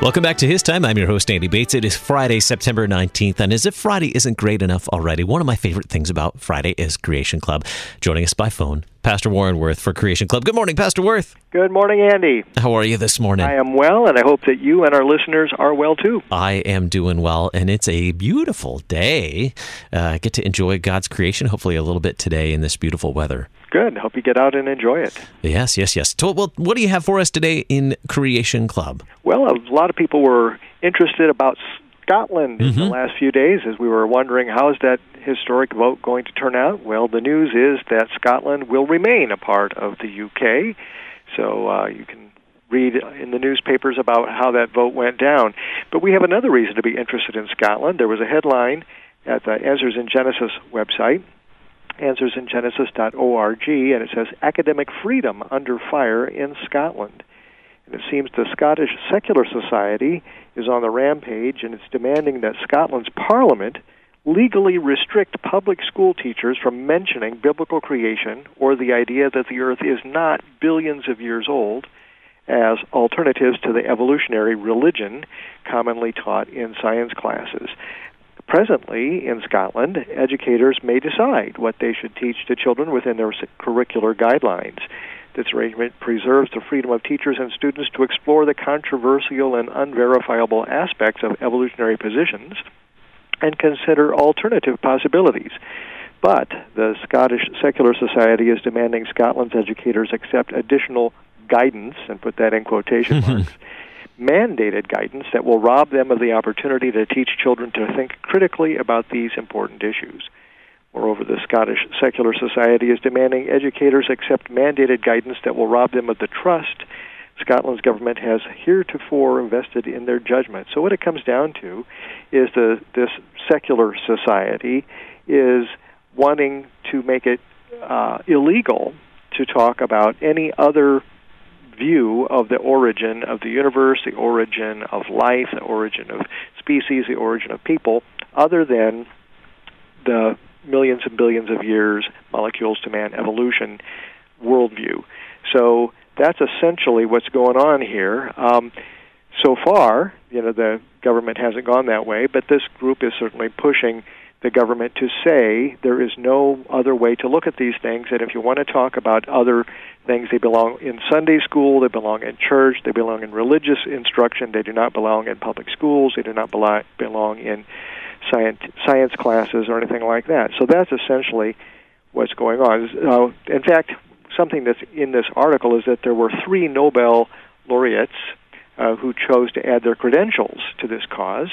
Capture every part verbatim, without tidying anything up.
Welcome back to His Time. I'm your host, Andy Bates. It is Friday, September nineteenth, and as if Friday isn't great enough already, one of my favorite things about Friday is Creation Club. Joining us by phone, Pastor Warren Worth for Creation Club. Good morning, Pastor Worth. Good morning, Andy. How are you this morning? I am well, and I hope that you and our listeners are well, too. I am doing well, and it's a beautiful day. Uh, I get to enjoy God's creation, hopefully a little bit today in this beautiful weather. Good. Hope you get out and enjoy it. Yes, yes, yes. So, well, what do you have for us today in Creation Club? Well, a lot of people were interested about Scotland mm-hmm. in the last few days as we were wondering how is that historic vote going to turn out. Well, the news is that Scotland will remain a part of the U K, so uh, you can read in the newspapers about how that vote went down. But we have another reason to be interested in Scotland. There was a headline at the Answers in Genesis website, answers in genesis dot org, and it says, Academic Freedom Under Fire in Scotland. And it seems the Scottish Secular Society is on the rampage, and it's demanding that Scotland's Parliament legally restrict public school teachers from mentioning biblical creation or the idea that the earth is not billions of years old as alternatives to the evolutionary religion commonly taught in science classes. Presently, in Scotland, educators may decide what they should teach to children within their curricular guidelines. This arrangement preserves the freedom of teachers and students to explore the controversial and unverifiable aspects of evolutionary positions and consider alternative possibilities. But the Scottish Secular Society is demanding Scotland's educators accept additional guidance, and put that in quotation marks, mandated guidance that will rob them of the opportunity to teach children to think critically about these important issues. Moreover, the Scottish Secular Society is demanding educators accept mandated guidance that will rob them of the trust Scotland's government has heretofore invested in their judgment. So what it comes down to is the this secular society is wanting to make it uh, illegal to talk about any other view of the origin of the universe, the origin of life, the origin of species, the origin of people, other than the millions and billions of years, molecules to man evolution worldview. So that's essentially what's going on here. Um, so far, you know, the government hasn't gone that way, but this group is certainly pushing the government to say there is no other way to look at these things, and if you want to talk about other things, they belong in Sunday school, they belong in church, they belong in religious instruction, they do not belong in public schools, they do not belong in science, science classes or anything like that. So that's essentially what's going on. Uh, in fact, something that's in this article is that there were three Nobel laureates uh, who chose to add their credentials to this cause.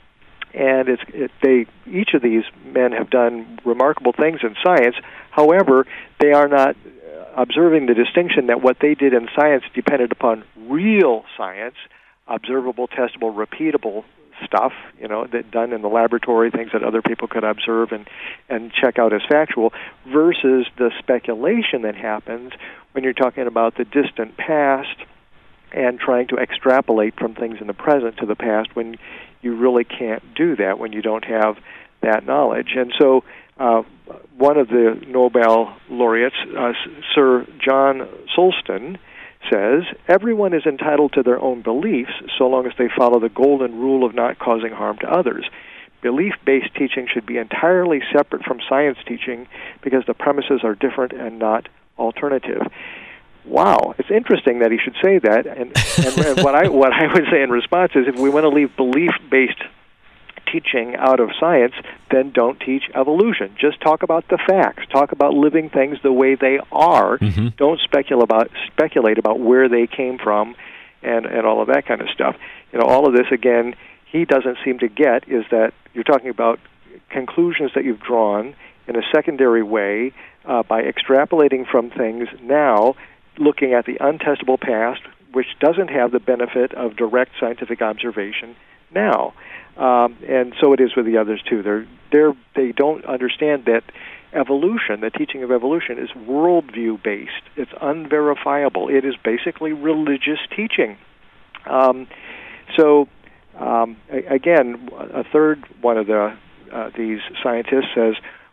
And it's, it, they, each of these men have done remarkable things in science. However, they are not observing the distinction that what they did in science depended upon real science, observable, testable, repeatable stuff, you know, that done in the laboratory, things that other people could observe and, and check out as factual, versus the speculation that happens when you're talking about the distant past and trying to extrapolate from things in the present to the past when you really can't do that when you don't have that knowledge. And so uh, one of the Nobel laureates, uh, Sir John Sulston, says, everyone is entitled to their own beliefs so long as they follow the golden rule of not causing harm to others. Belief-based teaching should be entirely separate from science teaching because the premises are different and not alternative. Wow, it's interesting that he should say that, and, and, and what I what I would say in response is if we want to leave belief-based teaching out of science, then don't teach evolution. Just talk about the facts. Talk about living things the way they are. Mm-hmm. Don't speculate about speculate about where they came from and, and all of that kind of stuff. You know, all of this, again, he doesn't seem to get is that you're talking about conclusions that you've drawn in a secondary way uh, by extrapolating from things now, looking at the untestable past, which doesn't have the benefit of direct scientific observation now. Um, and so it is with the others, too. They're, they're, they don't understand that evolution, the teaching of evolution, is worldview-based. It's unverifiable. It is basically religious teaching. Um, so, um, a- again, a third one of the uh, these scientists says,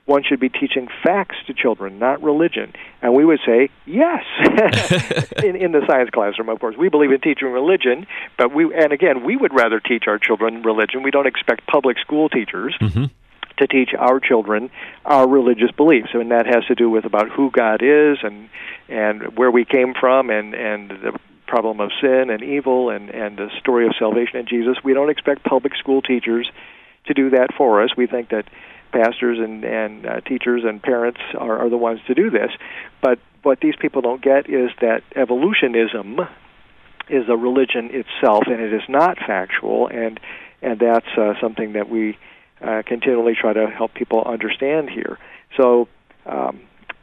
one should be teaching facts to children, not religion. And we would say, yes, in, in the science classroom, of course. We believe in teaching religion, but we, and again, we would rather teach our children religion. We don't expect public school teachers mm-hmm. to teach our children our religious beliefs. And that has to do with about who God is and and where we came from and, and the problem of sin and evil and, and the story of salvation in Jesus. We don't expect public school teachers to do that for us. We think that pastors and, and uh, teachers and parents are, are the ones to do this. But what these people don't get is that evolutionism is a religion itself, and it is not factual, and and that's uh, something that we uh, continually try to help people understand here. So um,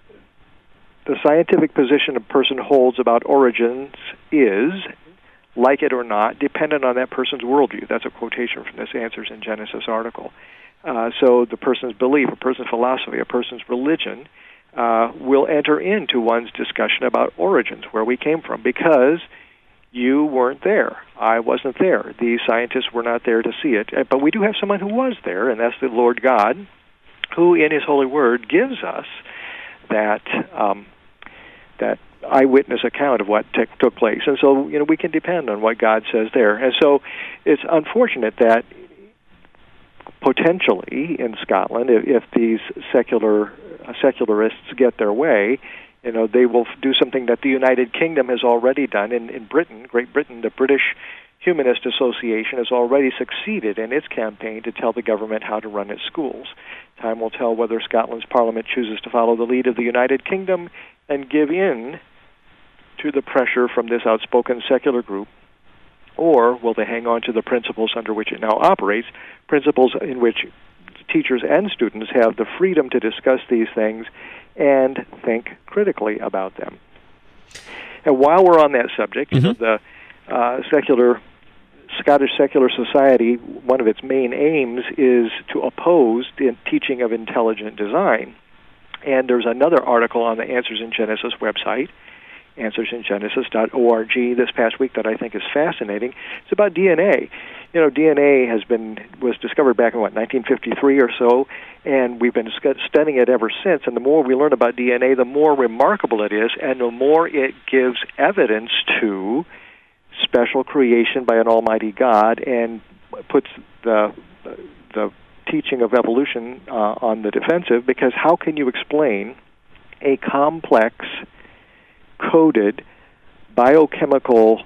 the scientific position a person holds about origins is, like it or not, dependent on that person's worldview. That's a quotation from this Answers in Genesis article. Uh, so the person's belief, a person's philosophy, a person's religion uh, will enter into one's discussion about origins, where we came from, because you weren't there. I wasn't there. These scientists were not there to see it. But we do have someone who was there, and that's the Lord God, who in His holy word gives us that um, that eyewitness account of what t- took place. And so, you know, we can depend on what God says there. And so it's unfortunate that potentially in Scotland, if, if these secular uh, secularists get their way, you know, they will do something that the United Kingdom has already done. In, in Britain, Great Britain, the British Humanist Association has already succeeded in its campaign to tell the government how to run its schools. Time will tell whether Scotland's Parliament chooses to follow the lead of the United Kingdom and give in to the pressure from this outspoken secular group, or will they hang on to the principles under which it now operates, principles in which teachers and students have the freedom to discuss these things and think critically about them. And while we're on that subject, mm-hmm. you know, the uh, secular Scottish Secular Society, one of its main aims is to oppose the teaching of intelligent design. And there's another article on the Answers in Genesis website, answers in genesis dot org, this past week that I think is fascinating. It's about D N A. You know, D N A has been was discovered back in, what, nineteen fifty-three or so, and we've been studying it ever since. And the more we learn about D N A, the more remarkable it is, and the more it gives evidence to special creation by an almighty God and puts the the teaching of evolution uh, on the defensive, because how can you explain a complex, coded, biochemical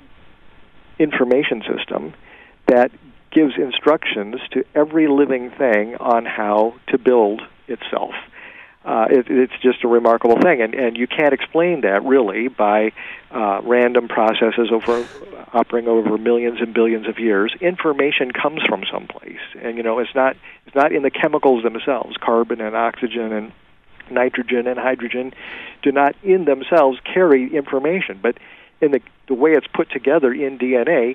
information system that gives instructions to every living thing on how to build itself? Uh, it, it's just a remarkable thing, and, and you can't explain that really by uh, random processes over operating over millions and billions of years. Information comes from someplace, and you know it's not it's not in the chemicals themselves. Carbon and oxygen and nitrogen and hydrogen do not in themselves carry information, but in the the way it's put together in D N A,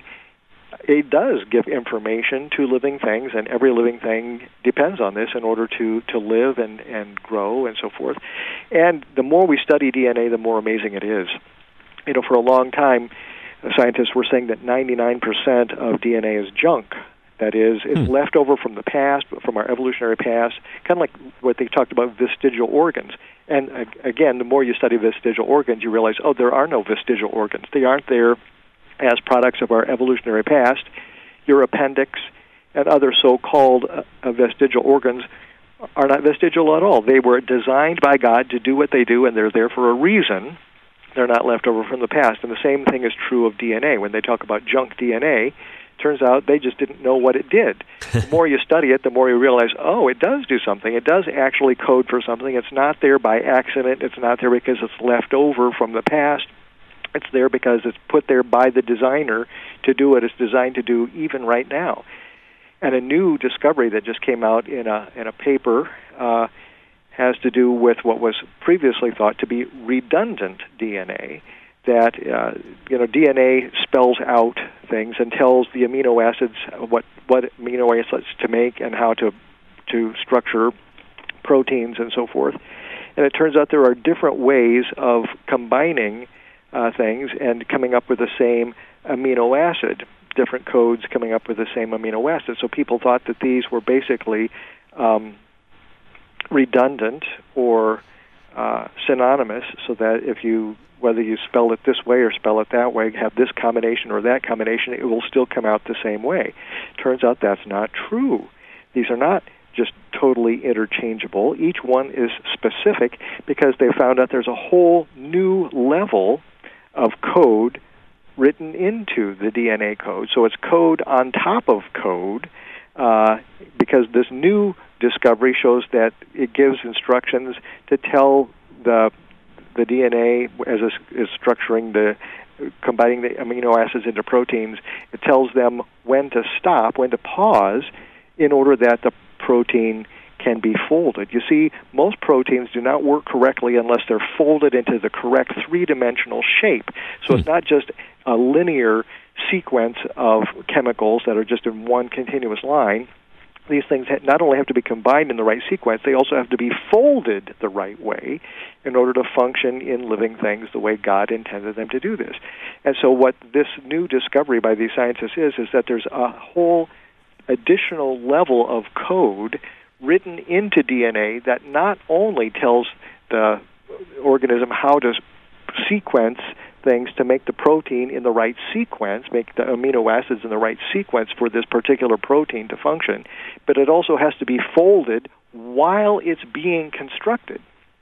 it does give information to living things, and every living thing depends on this in order to, to live and, and grow and so forth. And the more we study D N A, the more amazing it is. You know, for a long time, scientists were saying that ninety-nine percent of D N A is junk. That is, it's hmm. left over from the past, from our evolutionary past, kind of like what they talked about vestigial organs. And uh, again, the more you study vestigial organs, you realize, oh, there are no vestigial organs. They aren't there as products of our evolutionary past. Your appendix and other so-called uh, vestigial organs are not vestigial at all. They were designed by God to do what they do, and they're there for a reason. They're not left over from the past. And the same thing is true of D N A. When they talk about junk D N A, turns out they just didn't know what it did. The more you study it, the more you realize, oh, it does do something. It does actually code for something. It's not there by accident. It's not there because it's left over from the past. It's there because it's put there by the designer to do what it's designed to do even right now. And a new discovery that just came out in a in a paper uh, has to do with what was previously thought to be redundant D N A. That uh, you know, D N A spells out things and tells the amino acids what what amino acids to make and how to to structure proteins and so forth. And it turns out there are different ways of combining uh, things and coming up with the same amino acid. Different codes coming up with the same amino acid. So people thought that these were basically um, redundant or uh, synonymous, so that if you, whether you spell it this way or spell it that way, have this combination or that combination, it will still come out the same way. Turns out that's not true. These are not just totally interchangeable. Each one is specific because they found out there's a whole new level of code written into the D N A code. So it's code on top of code, uh, because this new discovery shows that it gives instructions to tell the the D N A as a, is structuring the combining the amino acids into proteins. It tells them when to stop, when to pause, in order that the protein can be folded. You see, most proteins do not work correctly unless they're folded into the correct three-dimensional shape. So hmm. it's not just a linear sequence of chemicals that are just in one continuous line. These things not only have to be combined in the right sequence, they also have to be folded the right way in order to function in living things the way God intended them to do this. And so what this new discovery by these scientists is, is that there's a whole additional level of code written into D N A that not only tells the organism how to sequence things to make the protein in the right sequence, make the amino acids in the right sequence for this particular protein to function, but it also has to be folded while it's being constructed.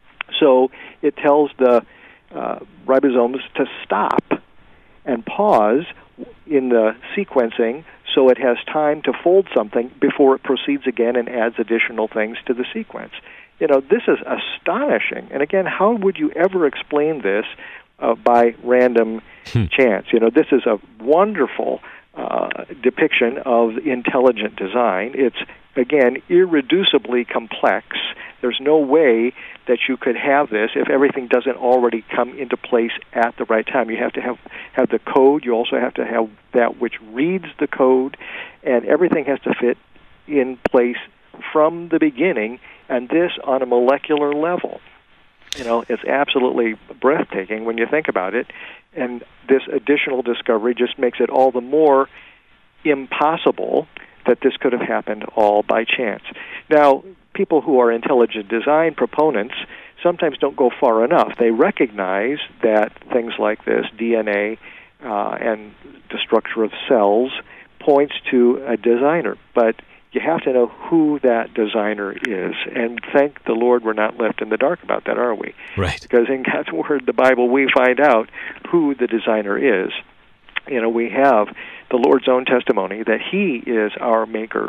So it tells the uh, ribosomes to stop and pause in the sequencing so it has time to fold something before it proceeds again and adds additional things to the sequence. You know, this is astonishing. And again, how would you ever explain this uh, by random hmm. chance? You know, this is a wonderful uh, depiction of intelligent design. It's, again, irreducibly complex. There's no way that you could have this if everything doesn't already come into place at the right time. You have to have, have the code. You also have to have that which reads the code, and everything has to fit in place from the beginning, and this on a molecular level. You know, it's absolutely breathtaking when you think about it, and this additional discovery just makes it all the more impossible that this could have happened all by chance. Now, people who are intelligent design proponents sometimes don't go far enough. They recognize that things like this, D N A uh, and the structure of cells, points to a designer, but you have to know who that designer is. And thank the Lord we're not left in the dark about that, are we? Right. Because in God's Word, the Bible, we find out who the designer is. You know, we have the Lord's own testimony that He is our Maker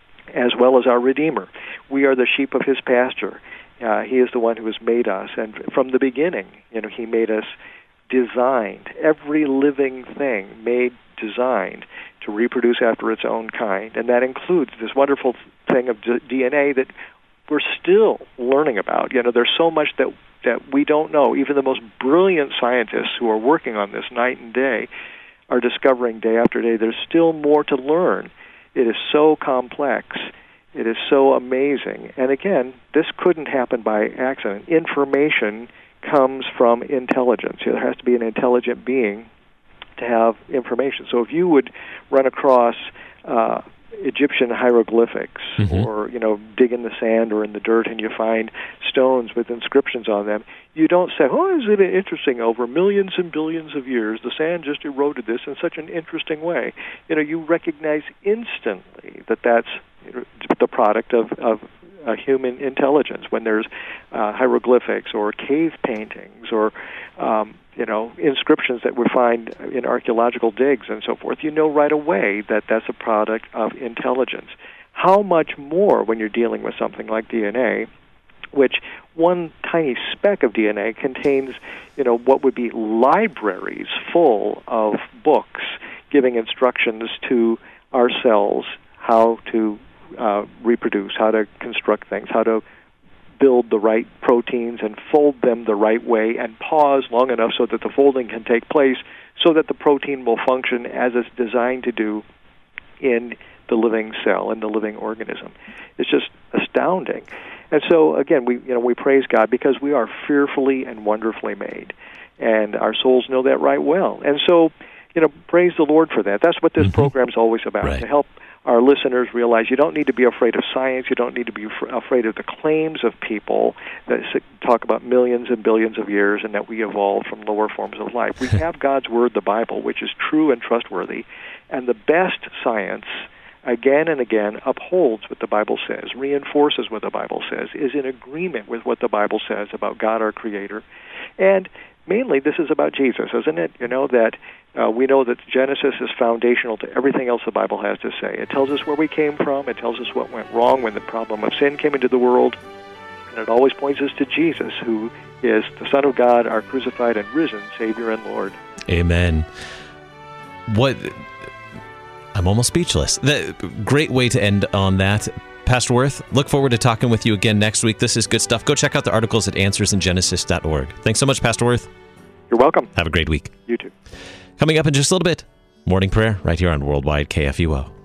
as well as our Redeemer. We are the sheep of His pasture. Uh, he is the one who has made us. And from the beginning, you know, He made us designed, every living thing made designed to reproduce after its own kind. And that includes this wonderful thing of D N A that we're still learning about. You know, there's so much that that we don't know. Even the most brilliant scientists who are working on this night and day are discovering day after day there's still more to learn. It is so complex. It is so amazing. And again, this couldn't happen by accident. Information comes from intelligence. There has to be an intelligent being to have information. So if you would run across uh, Egyptian hieroglyphics, mm-hmm. or, you know, dig in the sand or in the dirt and you find stones with inscriptions on them, you don't say, oh, isn't it interesting, over millions and billions of years, the sand just eroded this in such an interesting way. You know, you recognize instantly that that's the product of, of uh, human intelligence when there's uh, hieroglyphics or cave paintings or um, you know, inscriptions that we find in archaeological digs and so forth. You know right away that that's a product of intelligence. How much more when you're dealing with something like D N A, which one tiny speck of D N A contains, you know, what would be libraries full of books giving instructions to our cells how to uh, reproduce, how to construct things, how to build the right proteins and fold them the right way and pause long enough so that the folding can take place so that the protein will function as it's designed to do in the living cell, in the living organism. It's just astounding. And so, again, we you know we praise God because we are fearfully and wonderfully made, and our souls know that right well. And so, you know, praise the Lord for that. That's what this mm-hmm. program is always about, right. to help our listeners realize you don't need to be afraid of science. You don't need to be af- afraid of the claims of people that talk about millions and billions of years and that we evolved from lower forms of life. We have God's Word, the Bible, which is true and trustworthy, and the best science again and again upholds what the Bible says, reinforces what the Bible says, is in agreement with what the Bible says about God, our Creator. And mainly, this is about Jesus, isn't it? You know, that uh, we know that Genesis is foundational to everything else the Bible has to say. It tells us where we came from. It tells us what went wrong when the problem of sin came into the world. And it always points us to Jesus, who is the Son of God, our crucified and risen Savior and Lord. Amen. What... I'm almost speechless. The, great way to end on that. Pastor Wirth, look forward to talking with you again next week. This is good stuff. Go check out the articles at answers in genesis dot org. Thanks so much, Pastor Wirth. You're welcome. Have a great week. You too. Coming up in just a little bit, morning prayer right here on Worldwide K F U O.